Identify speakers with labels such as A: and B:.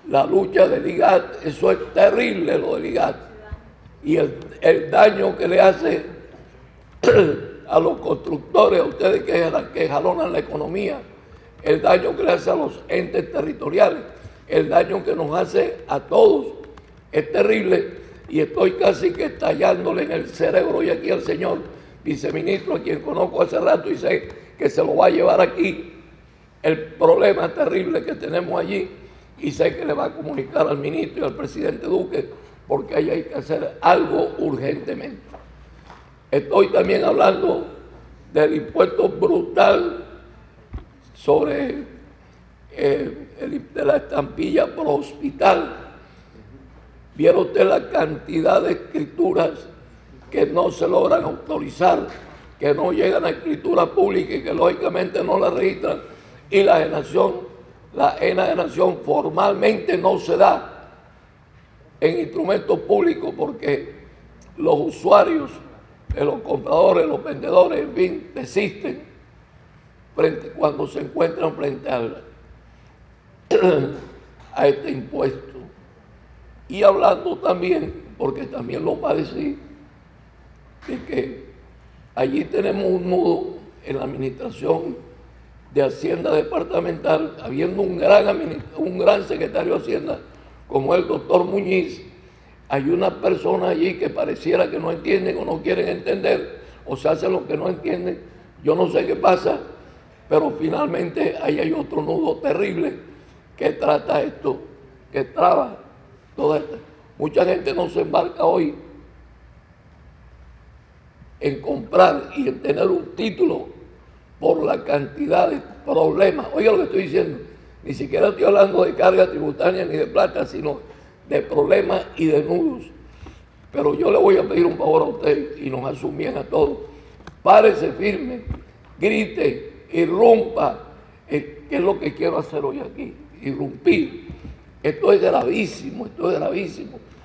A: la lucha del IGAT, eso es terrible lo del IGAT, y el daño que le hace a los constructores, a ustedes que jalonan la economía, el daño que le hace a los entes territoriales, el daño que nos hace a todos, es terrible, y estoy casi que estallándole en el cerebro y aquí al señor viceministro, a quien conozco hace rato y sé que se lo va a llevar aquí, el problema terrible que tenemos allí, y sé que le va a comunicar al ministro y al presidente Duque, porque ahí hay que hacer algo urgentemente. Estoy también hablando del impuesto brutal sobre de la estampilla pro hospital. ¿Vieron usted la cantidad de escrituras que no se logran autorizar, que no llegan a escritura pública y que lógicamente no la registran? Y la enajenación formalmente no se da en instrumentos públicos porque los usuarios, los compradores, los vendedores, en fin, desisten cuando se encuentran frente a este impuesto. Y hablando también, porque también lo va a decir, de que allí tenemos un nudo en la administración de Hacienda departamental, habiendo un gran secretario de Hacienda como el doctor Muñiz. Hay unas personas allí que pareciera que no entienden o no quieren entender o se hacen lo que no entienden. Yo no sé qué pasa, pero finalmente ahí hay otro nudo terrible que trata esto, que traba toda esta. Mucha gente no se embarca hoy en comprar y en tener un título por la cantidad de problemas. Oiga lo que estoy diciendo, ni siquiera estoy hablando de carga tributaria ni de plata, sino de problemas y de nudos. Pero yo le voy a pedir un favor a usted y nos asumían a todos. Párese firme, grite, irrumpa, ¿qué es lo que quiero hacer hoy aquí? Irrumpir. Esto es gravísimo, esto es gravísimo.